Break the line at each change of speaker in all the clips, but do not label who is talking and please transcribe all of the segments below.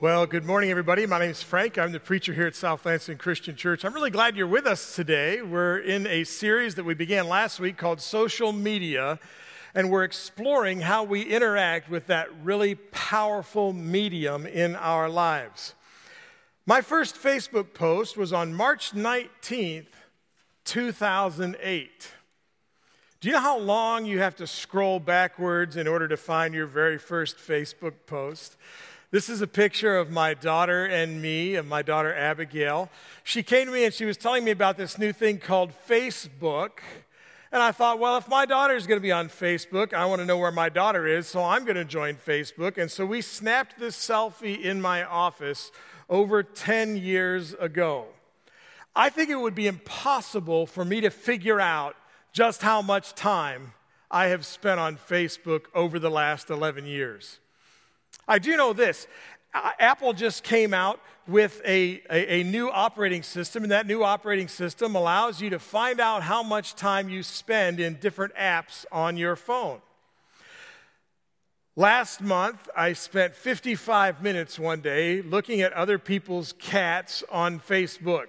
Well, good morning, everybody. My name is Frank. I'm the preacher here at South Lansing Christian Church. I'm really glad you're with us today. We're in a series that we began last week called Social Media, and we're exploring how we interact with that really powerful medium in our lives. My first Facebook post was on March 19th, 2008. Do you know how long you have to scroll backwards in order to find your very first Facebook post? This is a picture of my daughter and me, and my daughter Abigail. She came to me and she was telling me about this new thing called Facebook. And I thought, well, if my daughter is going to be on Facebook, I want to know where my daughter is, so I'm going to join Facebook. And so we snapped this selfie in my office over 10 years ago. I think it would be impossible for me to figure out just how much time I have spent on Facebook over the last 11 years. I do know this. Apple just came out with a new operating system, and that new operating system allows you to find out how much time you spend in different apps on your phone. Last month, I spent 55 minutes one day looking at other people's cats on Facebook.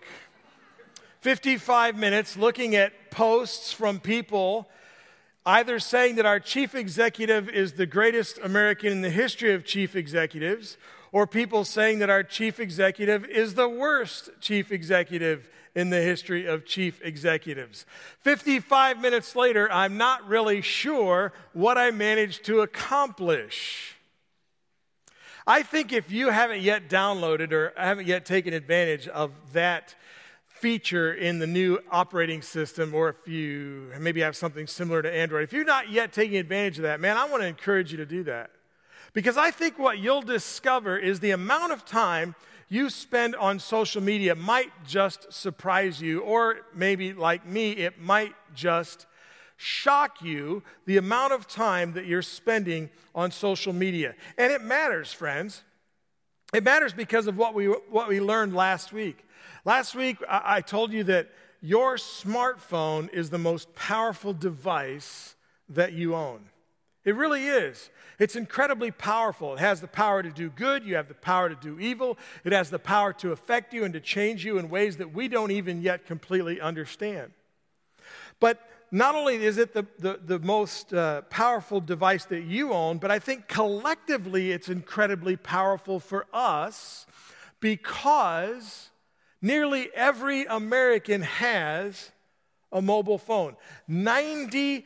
55 minutes looking at posts from people either saying that our chief executive is the greatest American in the history of chief executives, or people saying that our chief executive is the worst chief executive in the history of chief executives. 55 minutes later, I'm not really sure what I managed to accomplish. I think if you haven't yet downloaded or haven't yet taken advantage of that feature in the new operating system, or if you maybe have something similar to Android, if you're not yet taking advantage of that, man, I want to encourage you to do that. Because I think what you'll discover is the amount of time you spend on social media might just surprise you, or maybe like me, it might just shock you, the amount of time that you're spending on social media. And it matters, friends. It matters because of what we learned last week. Last week, I told you that your smartphone is the most powerful device that you own. It really is. It's incredibly powerful. It has the power to do good. You have the power to do evil. It has the power to affect you and to change you in ways that we don't even yet completely understand. But not only is it the most powerful device that you own, but I think collectively it's incredibly powerful for us because nearly every American has a mobile phone. 95%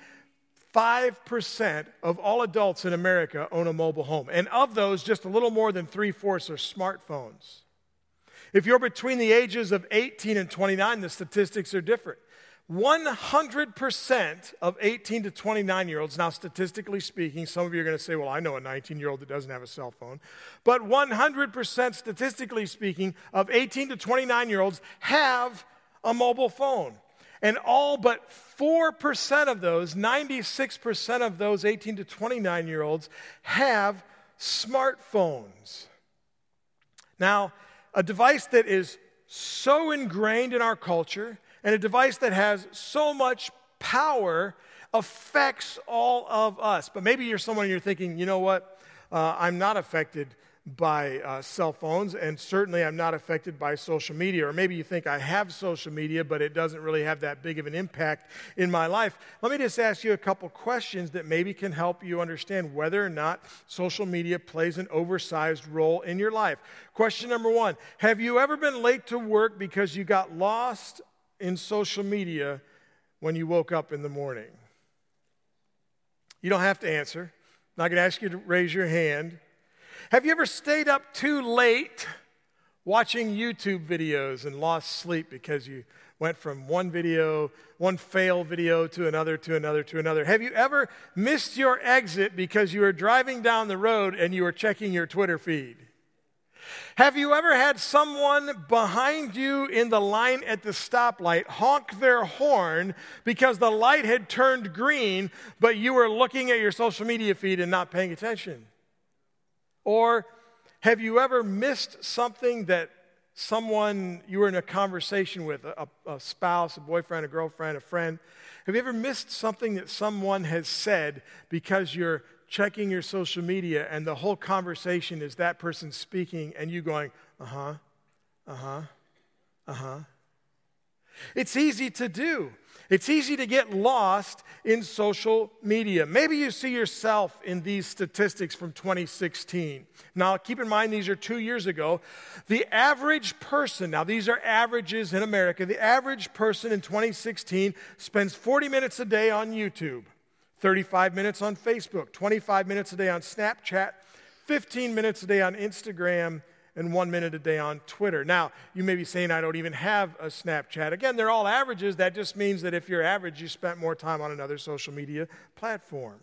of all adults in America own a mobile home. And of those, just a little more than 3/4 are smartphones. If you're between the ages of 18 and 29, the statistics are different. 100% of 18 to 29-year-olds, now statistically speaking, some of you are going to say, well, I know a 19-year-old that doesn't have a cell phone, but 100% statistically speaking of 18 to 29-year-olds have a mobile phone. And all but 4% of those, 96% of those 18 to 29-year-olds have smartphones. Now, a device that is so ingrained in our culture and a device that has so much power affects all of us. But maybe you're someone and you're thinking, you know what, I'm not affected by cell phones, and certainly I'm not affected by social media. Or maybe you think I have social media, but it doesn't really have that big of an impact in my life. Let me just ask you a couple questions that maybe can help you understand whether or not social media plays an oversized role in your life. Question number one, have you ever been late to work because you got lost in social media when you woke up in the morning? You don't have to answer. I'm not going to ask you to raise your hand. Have you ever stayed up too late watching YouTube videos and lost sleep because you went from one fail video to another, to another, to another? Have you ever missed your exit because you were driving down the road and you were checking your Twitter feed? Have you ever had someone behind you in the line at the stoplight honk their horn because the light had turned green, but you were looking at your social media feed and not paying attention? Or have you ever missed something that someone you were in a conversation with, a spouse, a boyfriend, a girlfriend, a friend? Have you ever missed something that someone has said because you're checking your social media and the whole conversation is that person speaking and you going, uh-huh, uh-huh, uh-huh. It's easy to do. It's easy to get lost in social media. Maybe you see yourself in these statistics from 2016. Now, keep in mind, these are 2 years ago. The average person, now these are averages in America, the average person in 2016 spends 40 minutes a day on YouTube, 35 minutes on Facebook, 25 minutes a day on Snapchat, 15 minutes a day on Instagram, and 1 minute a day on Twitter. Now, you may be saying, I don't even have a Snapchat. Again, they're all averages. That just means that if you're average, you spent more time on another social media platform.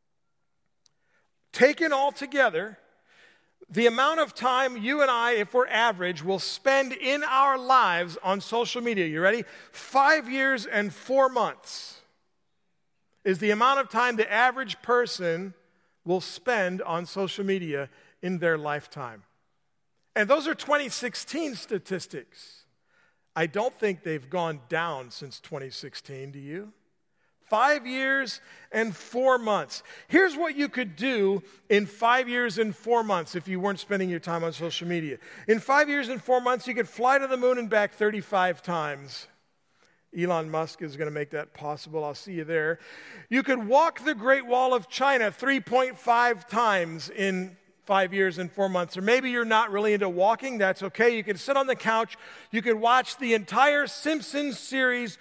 Taken all together, the amount of time you and I, if we're average, will spend in our lives on social media, you ready? 5 years and 4 months is the amount of time the average person will spend on social media in their lifetime. And those are 2016 statistics. I don't think they've gone down since 2016, do you? 5 years and 4 months. Here's what you could do in 5 years and 4 months if you weren't spending your time on social media. In 5 years and 4 months, you could fly to the moon and back 35 times. Elon Musk is going to make that possible. I'll see you there. You could walk the Great Wall of China 3.5 times in 5 years and 4 months. Or maybe you're not really into walking. That's okay. You can sit on the couch. You can watch the entire Simpsons series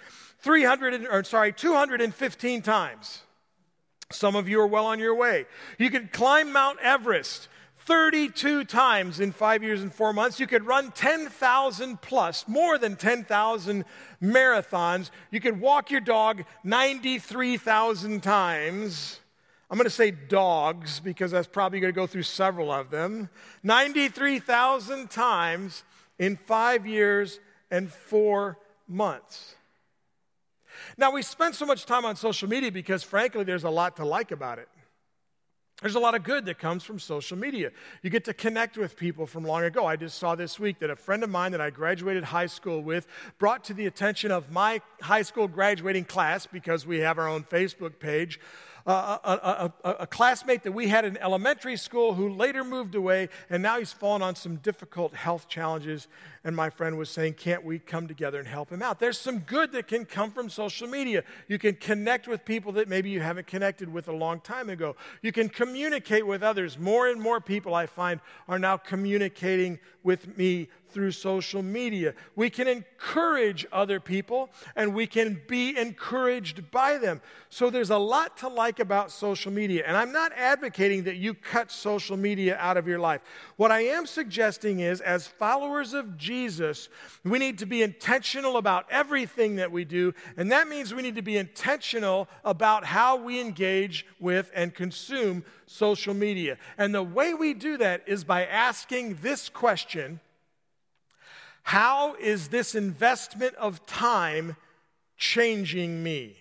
215 times. Some of you are well on your way. You could climb Mount Everest 32 times in 5 years and 4 months. You could run 10,000 plus, more than 10,000 marathons. You could walk your dog 93,000 times. I'm going to say dogs because that's probably going to go through several of them. 93,000 times in 5 years and 4 months. Now, we spend so much time on social media because, frankly, there's a lot to like about it. There's a lot of good that comes from social media. You get to connect with people from long ago. I just saw this week that a friend of mine that I graduated high school with brought to the attention of my high school graduating class, because we have our own Facebook page, a classmate that we had in elementary school who later moved away, and now he's fallen on some difficult health challenges, and my friend was saying, can't we come together and help him out? There's some good that can come from social media. You can connect with people that maybe you haven't connected with a long time ago. You can communicate with others. More and more people, I find, are now communicating with me through social media. We can encourage other people, and we can be encouraged by them. So there's a lot to like about social media. And I'm not advocating that you cut social media out of your life. What I am suggesting is, as followers of Jesus, we need to be intentional about everything that we do, and that means we need to be intentional about how we engage with and consume social media. And the way we do that is by asking this question: how is this investment of time changing me?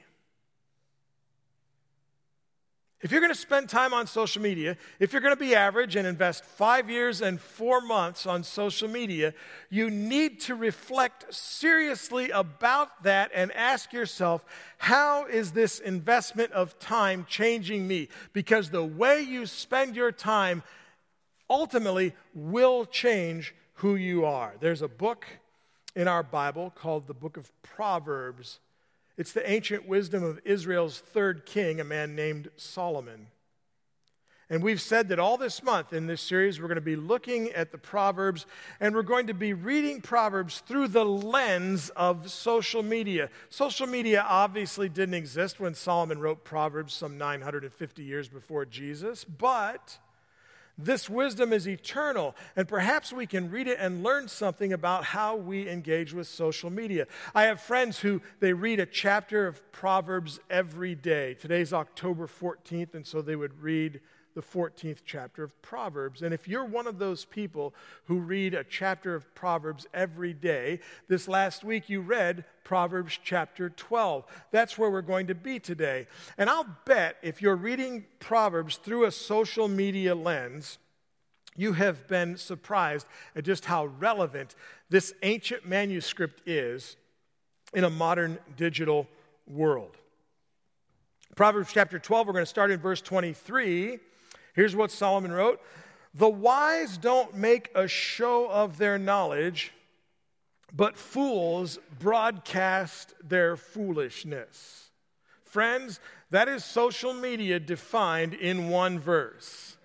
If you're going to spend time on social media, if you're going to be average and invest 5 years and 4 months on social media, you need to reflect seriously about that and ask yourself, how is this investment of time changing me? Because the way you spend your time ultimately will change who you are. There's a book in our Bible called the Book of Proverbs. It's the ancient wisdom of Israel's third king, a man named Solomon. And we've said that all this month in this series, we're going to be looking at the Proverbs, and we're going to be reading Proverbs through the lens of social media. Social media obviously didn't exist when Solomon wrote Proverbs some 950 years before Jesus, but this wisdom is eternal, and perhaps we can read it and learn something about how we engage with social media. I have friends who they read a chapter of Proverbs every day. Today's October 14th, and so they would read the 14th chapter of Proverbs. And if you're one of those people who read a chapter of Proverbs every day, this last week you read Proverbs chapter 12. That's where we're going to be today. And I'll bet if you're reading Proverbs through a social media lens, you have been surprised at just how relevant this ancient manuscript is in a modern digital world. Proverbs chapter 12, we're going to start in verse 23. Here's what Solomon wrote. The wise don't make a show of their knowledge, but fools broadcast their foolishness. Friends, that is social media defined in one verse.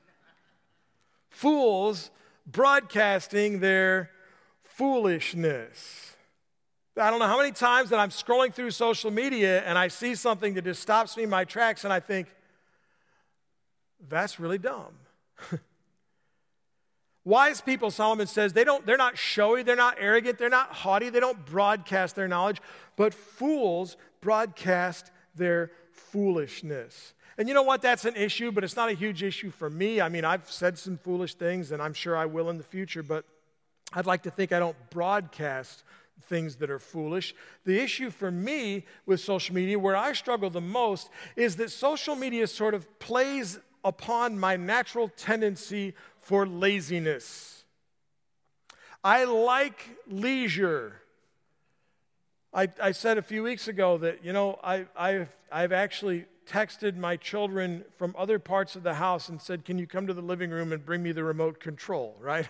Fools broadcasting their foolishness. I don't know how many times that I'm scrolling through social media and I see something that just stops me in my tracks and I think, that's really dumb. Wise people, Solomon says, they're not showy, they're not arrogant, they're not haughty, they don't broadcast their knowledge, but fools broadcast their foolishness. And you know what? That's an issue, but it's not a huge issue for me. I mean, I've said some foolish things, and I'm sure I will in the future, but I'd like to think I don't broadcast things that are foolish. The issue for me with social media, where I struggle the most, is that social media sort of plays upon my natural tendency for laziness. I like leisure. I said a few weeks ago that, I've actually texted my children from other parts of the house and said, can you come to the living room and bring me the remote control, right?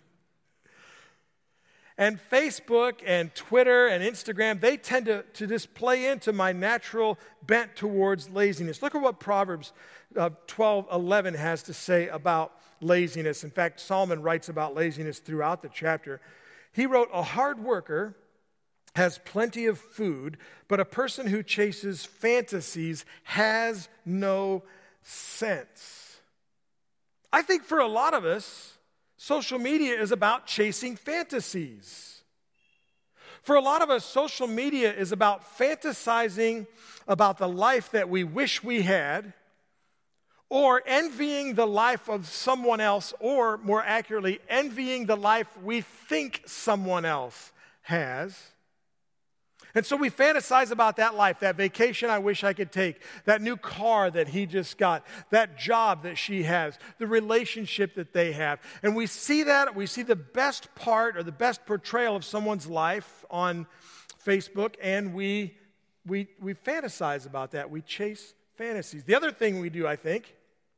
And Facebook and Twitter and Instagram, they tend to just play into my natural bent towards laziness. Look at what Proverbs 12:11 has to say about laziness. In fact, Solomon writes about laziness throughout the chapter. He wrote, a hard worker has plenty of food, but a person who chases fantasies has no sense. I think for a lot of us, social media is about chasing fantasies. For a lot of us, social media is about fantasizing about the life that we wish we had, or envying the life of someone else, or more accurately, envying the life we think someone else has. And so we fantasize about that life, that vacation I wish I could take, that new car that he just got, that job that she has, the relationship that they have. And we see the best part or the best portrayal of someone's life on Facebook, and we fantasize about that. We chase fantasies. The other thing we do, I think,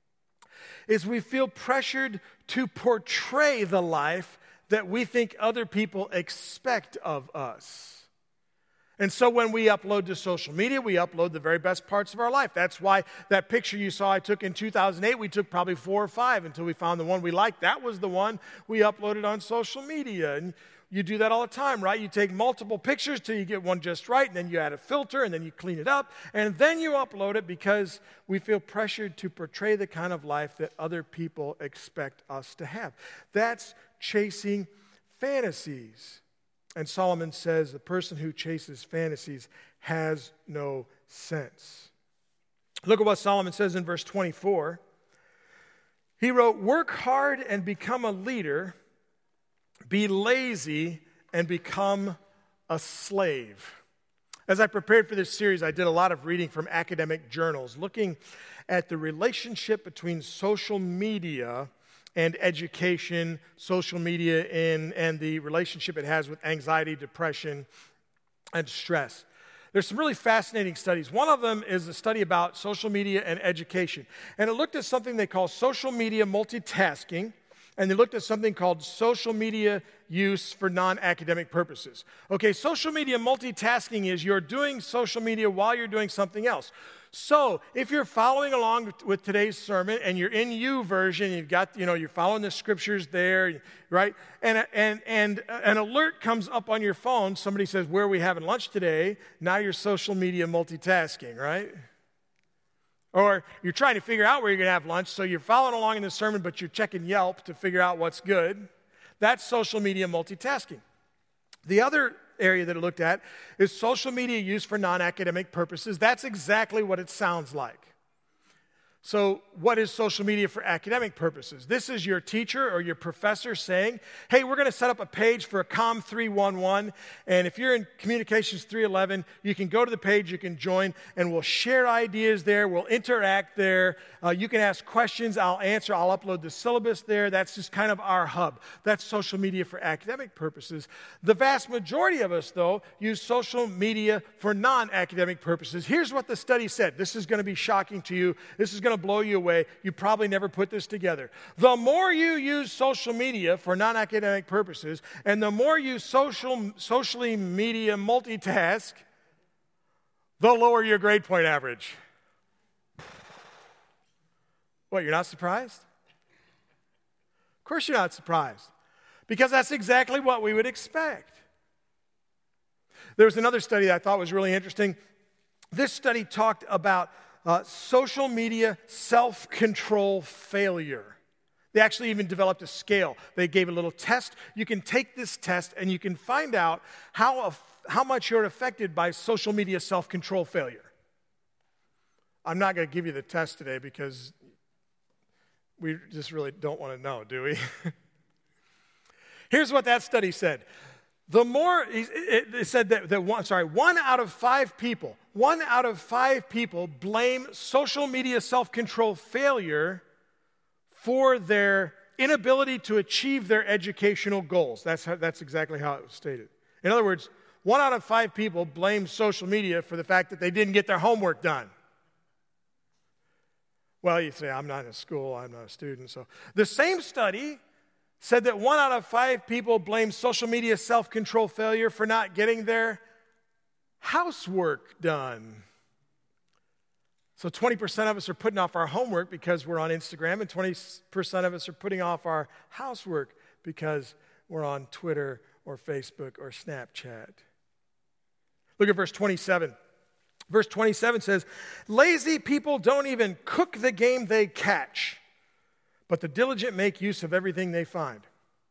is we feel pressured to portray the life that we think other people expect of us. And so when we upload to social media, we upload the very best parts of our life. That's why that picture you saw I took in 2008, we took probably 4 or 5 until we found the one we liked. That was the one we uploaded on social media. And you do that all the time, right? You take multiple pictures till you get one just right, and then you add a filter, and then you clean it up, and then you upload it because we feel pressured to portray the kind of life that other people expect us to have. That's chasing fantasies. And Solomon says the person who chases fantasies has no sense. Look at what Solomon says in verse 24. He wrote, work hard and become a leader, be lazy and become a slave. As I prepared for this series, I did a lot of reading from academic journals, looking at the relationship between social media and education, social media, and the relationship it has with anxiety, depression, and stress. There's some really fascinating studies. One of them is a study about social media and education. And it looked at something they call social media multitasking, and they looked at something called social media use for non-academic purposes. Okay, social media multitasking is you're doing social media while you're doing something else. So, if you're following along with today's sermon and you're in YouVersion, you've got, you're following the scriptures there, right? And an alert comes up on your phone. Somebody says, where are we having lunch today? Now you're social media multitasking, right? Or you're trying to figure out where you're going to have lunch, so you're following along in the sermon, but you're checking Yelp to figure out what's good. That's social media multitasking. The other area that it looked at is social media used for non-academic purposes. That's exactly what it sounds like. So what is social media for academic purposes? This is your teacher or your professor saying, hey, we're going to set up a page for a COM 311, and if you're in Communications 311, you can go to the page, you can join, and we'll share ideas there, we'll interact there, you can ask questions, I'll answer, I'll upload the syllabus there. That's just kind of our hub. That's social media for academic purposes. The vast majority of us, though, use social media for non-academic purposes. Here's what the study said. This is going to be shocking to you. This is going to blow you away. You probably never put this together. The more you use social media for non-academic purposes, and the more you socially media multitask, the lower your grade point average. What, you're not surprised? Of course you're not surprised, because that's exactly what we would expect. There was another study that I thought was really interesting. This study talked about social media self-control failure. They actually even developed a scale. They gave a little test. You can take this test and you can find out how much you're affected by social media self-control failure. I'm not going to give you the test today because we just really don't want to know, do we? Here's what that study said. The more, it said that one out of five people blame social media self-control failure for their inability to achieve their educational goals. That's exactly how it was stated. In other words, 1 out of 5 people blame social media for the fact that they didn't get their homework done. Well, you say, I'm not in school, I'm not a student. So the same study said that 1 out of 5 people blame social media self-control failure for not getting their housework done. So 20% of us are putting off our homework because we're on Instagram, and 20% of us are putting off our housework because we're on Twitter or Facebook or Snapchat. Look at verse 27. Verse 27 says, lazy people don't even cook the game they catch, but the diligent make use of everything they find.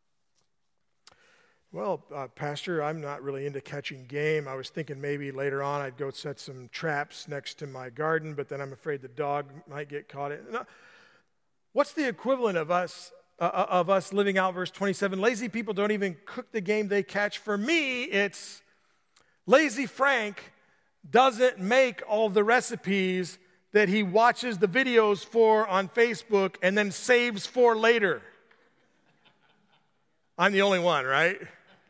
Well, Pastor, I'm not really into catching game. I was thinking maybe later on I'd go set some traps next to my garden, but then I'm afraid the dog might get caught in. No. What's the equivalent of us living out verse 27? Lazy people don't even cook the game they catch. For me, it's lazy Frank doesn't make all the recipes that he watches the videos for on Facebook and then saves for later. I'm the only one, right?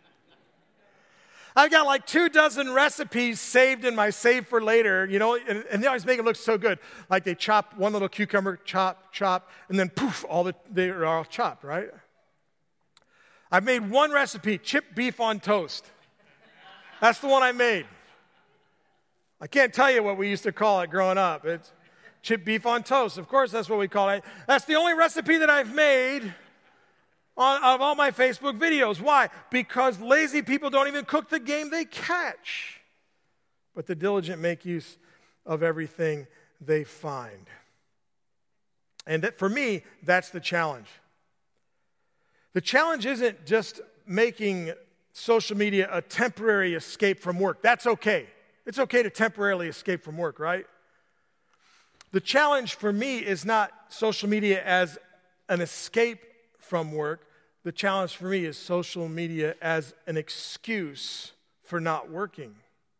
I've got like 24 recipes saved in my save for later, and they always make it look so good. Like they chop one little cucumber, chop, and then poof, they're all chopped, right? I've made one recipe, chipped beef on toast. That's the one I made. I can't tell you what we used to call it growing up. It's chipped beef on toast. Of course, that's what we call it. That's the only recipe that I've made of all my Facebook videos. Why? Because lazy people don't even cook the game they catch, but the diligent make use of everything they find. And for me, that's the challenge. The challenge isn't just making social media a temporary escape from work. That's okay. It's okay to temporarily escape from work, right? The challenge for me is not social media as an escape from work. The challenge for me is social media as an excuse for not working.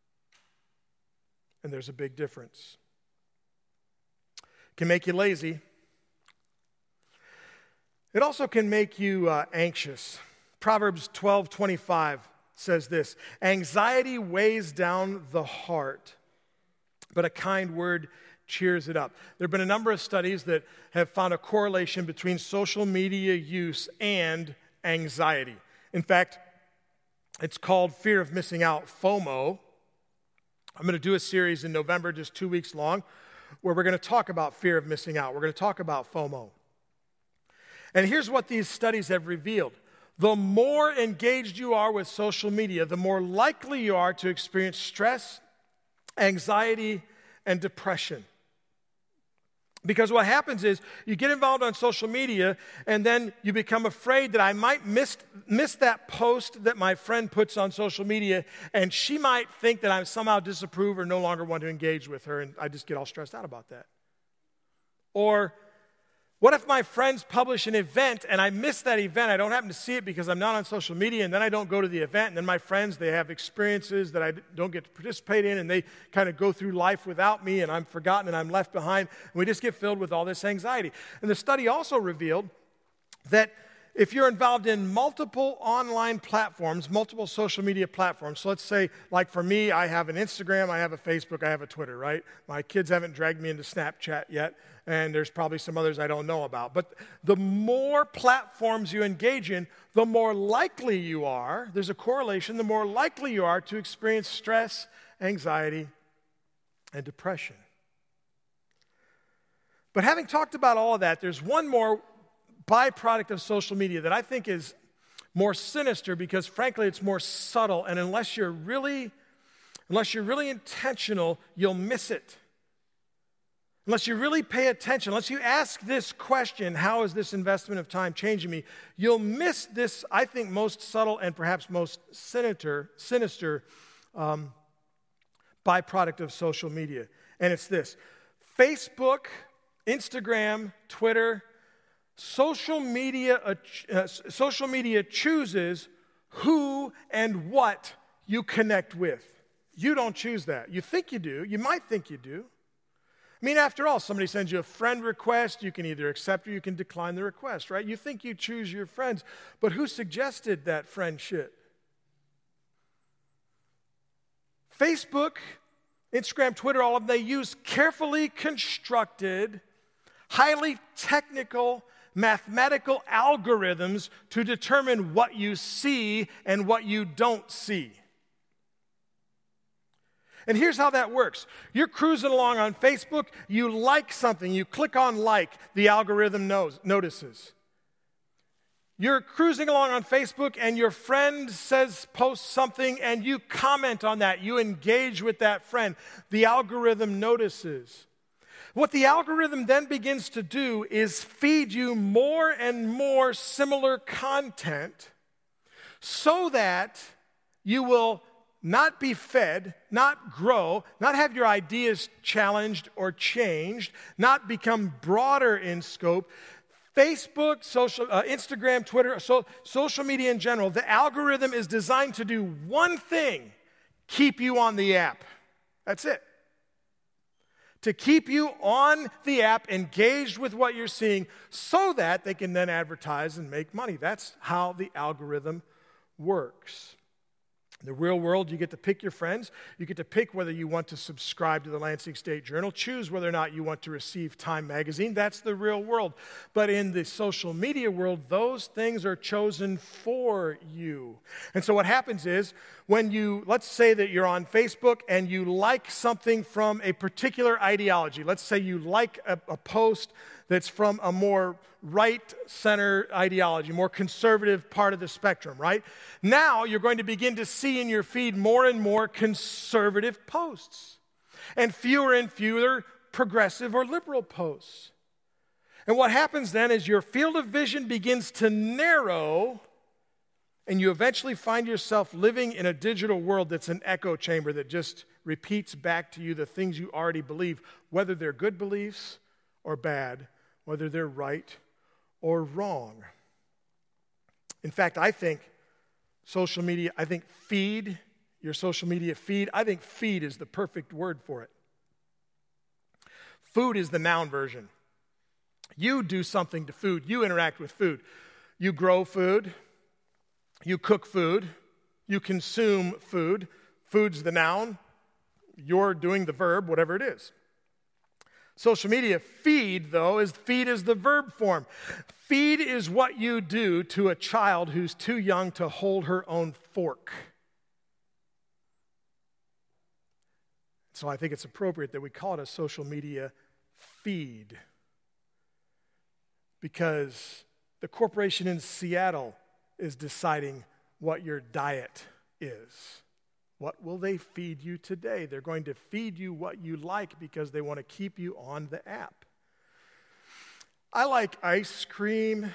And there's a big difference. It can make you lazy. It also can make you anxious. Proverbs 12:25 says this, anxiety weighs down the heart, but a kind word cheers it up. There have been a number of studies that have found a correlation between social media use and anxiety. In fact, it's called fear of missing out, FOMO. I'm going to do a series in November, just 2 weeks long, where we're going to talk about fear of missing out. We're going to talk about FOMO. And here's what these studies have revealed. The more engaged you are with social media, the more likely you are to experience stress, anxiety, and depression. Because what happens is you get involved on social media and then you become afraid that I might miss that post that my friend puts on social media, and she might think that I somehow disapprove or no longer want to engage with her, and I just get all stressed out about that. Or what if my friends publish an event and I miss that event? I don't happen to see it because I'm not on social media, and then I don't go to the event, and then my friends, they have experiences that I don't get to participate in, and they kind of go through life without me, and I'm forgotten and I'm left behind, and we just get filled with all this anxiety. And the study also revealed that if you're involved in multiple online platforms, multiple social media platforms, so let's say, like for me, I have an Instagram, I have a Facebook, I have a Twitter, right? My kids haven't dragged me into Snapchat yet, and there's probably some others I don't know about. But the more platforms you engage in, the more likely you are, there's a correlation, the more likely you are to experience stress, anxiety, and depression. But having talked about all of that, there's one more byproduct of social media that I think is more sinister because, frankly, it's more subtle, and unless you're really intentional, you'll miss it. Unless you really pay attention, unless you ask this question, how is this investment of time changing me, you'll miss this, I think, most subtle and perhaps most sinister byproduct of social media. And it's this: Facebook, Instagram, Twitter, social media chooses who and what you connect with. You don't choose that. You think you do. You might think you do. I mean, after all, somebody sends you a friend request, you can either accept or you can decline the request, right? You think you choose your friends, but who suggested that friendship? Facebook, Instagram, Twitter, all of them, they use carefully constructed, highly technical, mathematical algorithms to determine what you see and what you don't see. And here's how that works. You're cruising along on Facebook, you like something, you click on like, the algorithm notices. You're cruising along on Facebook and your friend posts something and you comment on that, you engage with that friend, the algorithm notices. What the algorithm then begins to do is feed you more and more similar content so that you will not be fed, not grow, not have your ideas challenged or changed, not become broader in scope. Facebook, Instagram, Twitter, social media in general, the algorithm is designed to do one thing: keep you on the app. That's it. To keep you on the app, engaged with what you're seeing, so that they can then advertise and make money. That's how the algorithm works. In the real world, you get to pick your friends. You get to pick whether you want to subscribe to the Lansing State Journal, choose whether or not you want to receive Time Magazine. That's the real world. But in the social media world, those things are chosen for you. And so what happens is, let's say that you're on Facebook and you like something from a particular ideology. Let's say you like a post that's from a more right-center ideology, more conservative part of the spectrum, right? Now you're going to begin to see in your feed more and more conservative posts and fewer progressive or liberal posts. And what happens then is your field of vision begins to narrow, and you eventually find yourself living in a digital world that's an echo chamber that just repeats back to you the things you already believe, whether they're good beliefs or bad, whether they're right or wrong. In fact, I think social media, your social media feed, I think feed is the perfect word for it. Food is the noun version. You do something to food. You interact with food. You grow food. You cook food. You consume food. Food's the noun. You're doing the verb, whatever it is. Social media feed is the verb form. Feed is what you do to a child who's too young to hold her own fork. So I think it's appropriate that we call it a social media feed, because the corporation in Seattle is deciding what your diet is. What will they feed you today? They're going to feed you what you like because they want to keep you on the app. I like ice cream.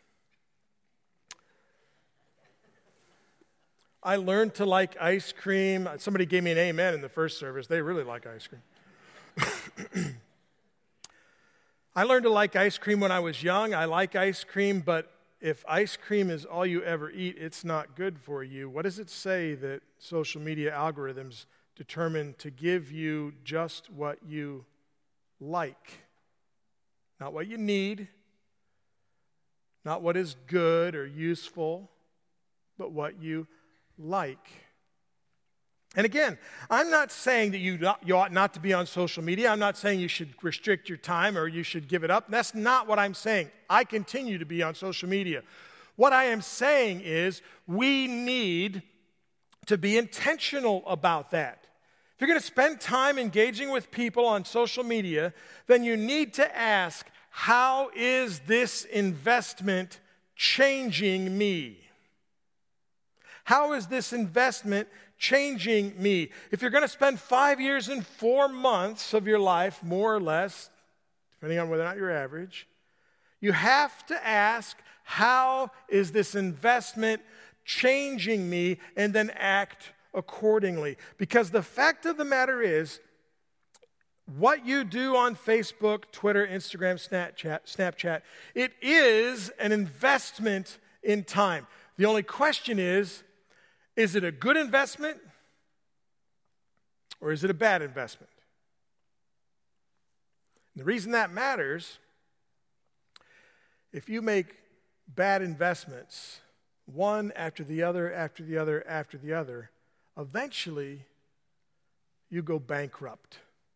I learned to like ice cream. Somebody gave me an amen in the first service. They really like ice cream. I learned to like ice cream when I was young. I like ice cream, but if ice cream is all you ever eat, it's not good for you. What does it say that social media algorithms determine to give you just what you like? Not what you need, not what is good or useful, but what you like. And again, I'm not saying that you ought not to be on social media. I'm not saying you should restrict your time or you should give it up. That's not what I'm saying. I continue to be on social media. What I am saying is we need to be intentional about that. If you're going to spend time engaging with people on social media, then you need to ask, how is this investment changing me? How is this investment changing me? If you're going to spend 5 years and 4 months of your life, more or less, depending on whether or not you're average, you have to ask, how is this investment changing me? And then act accordingly. Because the fact of the matter is, what you do on Facebook, Twitter, Instagram, Snapchat, it is an investment in time. The only question is it a good investment or is it a bad investment? And the reason that matters, if you make bad investments, one after the other, after the other, after the other, eventually you go bankrupt.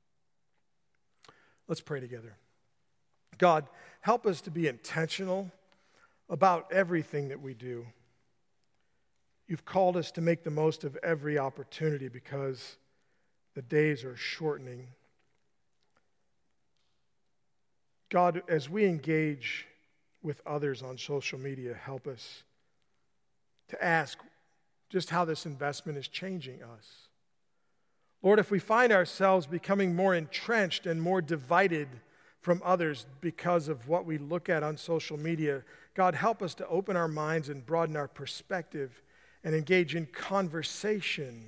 Let's pray together. God, help us to be intentional about everything that we do. You've called us to make the most of every opportunity because the days are shortening. God, as we engage with others on social media, help us to ask just how this investment is changing us. Lord, if we find ourselves becoming more entrenched and more divided from others because of what we look at on social media, God, help us to open our minds and broaden our perspective and engage in conversation.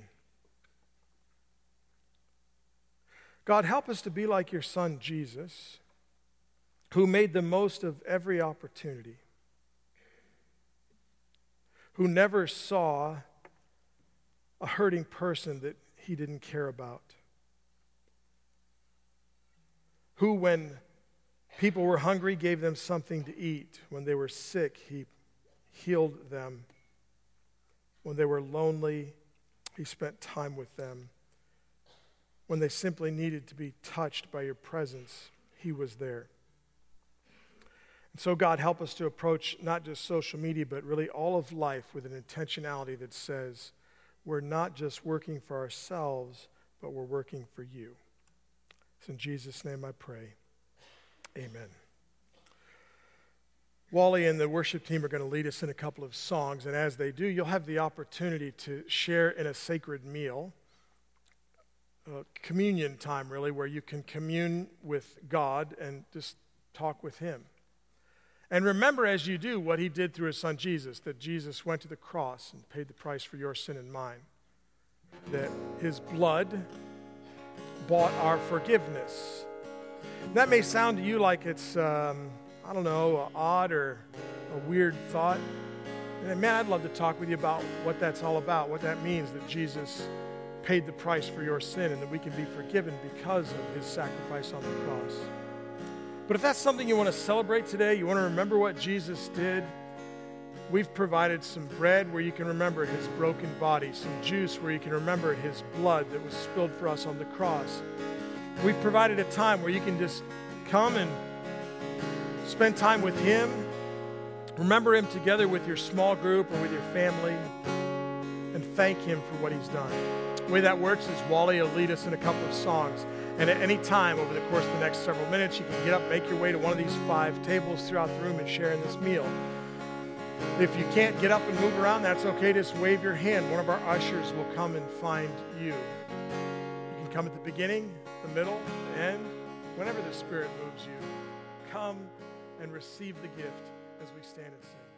God, help us to be like your Son, Jesus, who made the most of every opportunity, who never saw a hurting person that he didn't care about, who, when people were hungry, gave them something to eat. When they were sick, he healed them. When they were lonely, he spent time with them. When they simply needed to be touched by your presence, he was there. And so, God, help us to approach not just social media, but really all of life with an intentionality that says we're not just working for ourselves, but we're working for you. It's in Jesus' name I pray. Amen. Wally and the worship team are going to lead us in a couple of songs, and as they do, you'll have the opportunity to share in a sacred meal, communion time really, where you can commune with God and just talk with him. And remember as you do what he did through his son Jesus, that Jesus went to the cross and paid the price for your sin and mine, that his blood bought our forgiveness. That may sound to you like it's odd or a weird thought. And man, I'd love to talk with you about what that's all about, what that means, that Jesus paid the price for your sin and that we can be forgiven because of his sacrifice on the cross. But if that's something you want to celebrate today, you want to remember what Jesus did, we've provided some bread where you can remember his broken body, some juice where you can remember his blood that was spilled for us on the cross. We've provided a time where you can just come and spend time with him, remember him together with your small group or with your family, and thank him for what he's done. The way that works is Wally will lead us in a couple of songs. And at any time over the course of the next several minutes, you can get up, make your way to one of these 5 tables throughout the room and share in this meal. If you can't get up and move around, that's okay. Just wave your hand. One of our ushers will come and find you. You can come at the beginning, the middle, the end, whenever the Spirit moves you. Come and receive the gift as we stand and sing.